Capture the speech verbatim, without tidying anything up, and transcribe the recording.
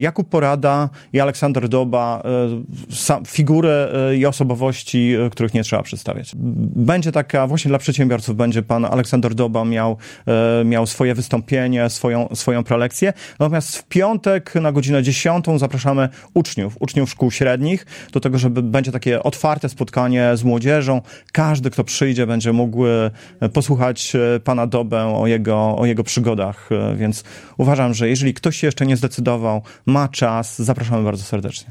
Jakub Porada i Aleksander Doba, figury i osobowości, których nie trzeba przedstawiać. Będzie taka, właśnie dla przedsiębiorców będzie pan Aleksander Doba miał, miał swoje wystąpienie, swoją, swoją prelekcję. Natomiast w piątek na godzinę dziesiątą zapraszamy uczniów, uczniów szkół średnich do tego, żeby będzie takie otwarte spotkanie z młodzieżą. Każdy, kto przyjdzie, będzie mógł posłuchać pana Dobę o jego, o jego przygodach, więc uważam, że jeżeli ktoś się jeszcze nie zdecydował, ma czas, zapraszamy bardzo serdecznie.